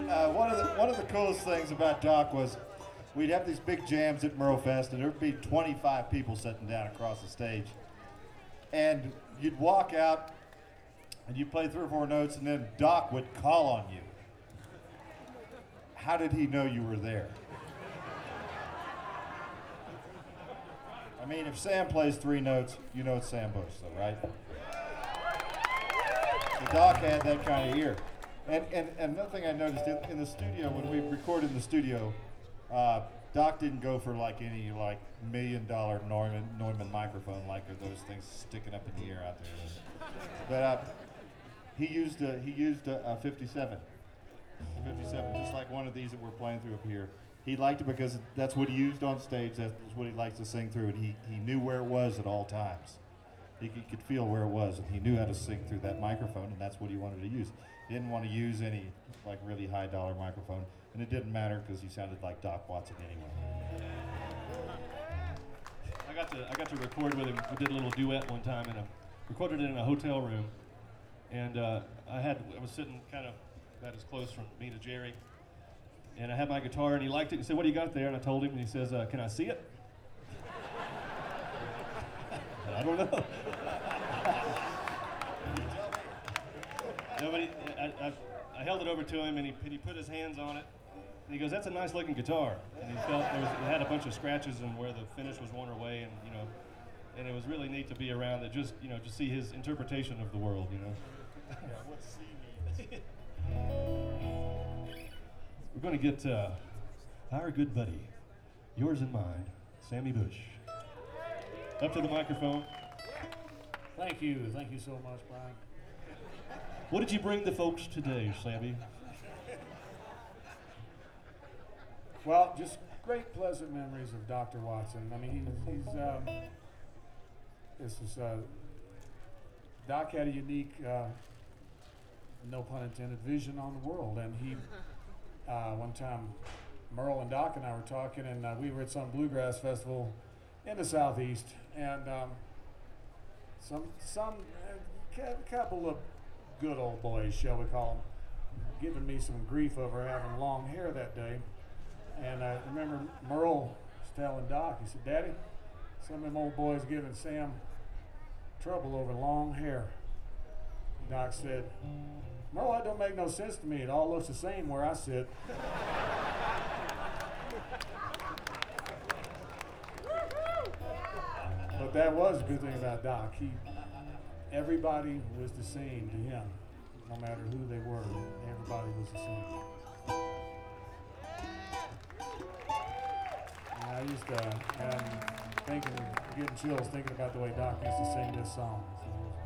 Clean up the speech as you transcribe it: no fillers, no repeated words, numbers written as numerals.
One of the coolest things about Doc was we'd have these big jams at Merlefest, and there'd be 25 people sitting down across the stage, and you'd walk out and you play 3 or 4 notes, and then Doc would call on you. How did he know you were there? I mean, if Sam plays 3 notes, you know it's Sam Bush, though, right? So Doc had that kind of ear. And another thing I noticed in the studio, when we recorded in the studio, Doc didn't go for like any like $1 million Neumann microphone like are those things sticking up in the air out there. But he used a 57, just like one of these that we're playing through up here. He liked it because that's what he used on stage. That's what he likes to sing through, and he knew where it was at all times. He could feel where it was, and he knew how to sing through that microphone, and that's what he wanted to use. He didn't want to use any like really high dollar microphone, and it didn't matter because he sounded like Doc Watson anyway. I got to record with him. We did a little duet one time, and recorded it in a hotel room. And I was sitting kind of about as close from me to Jerry, and I had my guitar, and he liked it. He said, "What do you got there?" And I told him, and he says, "Can I see it?" I don't know. No, but I held it over to him, and he put his hands on it, and he goes, "That's a nice looking guitar." And he felt it had a bunch of scratches and where the finish was worn away, and it was really neat to be around it, just to see his interpretation of the world, Yeah, what C means. We're going to get our good buddy, yours and mine, Sammy Bush, up to the microphone. Thank you so much, Brian. What did you bring the folks today, Sammy? Well, just great, pleasant memories of Dr. Watson. I mean, Doc had a unique, no pun intended, vision on the world, and he, one time, Merle and Doc and I were talking, and we were at some bluegrass festival in the Southeast, and couple of good old boys, shall we call them, giving me some grief over having long hair that day. And I remember Merle was telling Doc, he said, "Daddy, some of them old boys giving Sam trouble over long hair." Doc said, "Merle, that don't make no sense to me. It all looks the same where I sit." But that was a good thing about Doc. Everybody was the same to him, no matter who they were. Everybody was the same. And I used to, and I'm getting chills thinking about the way Doc used to sing this song. So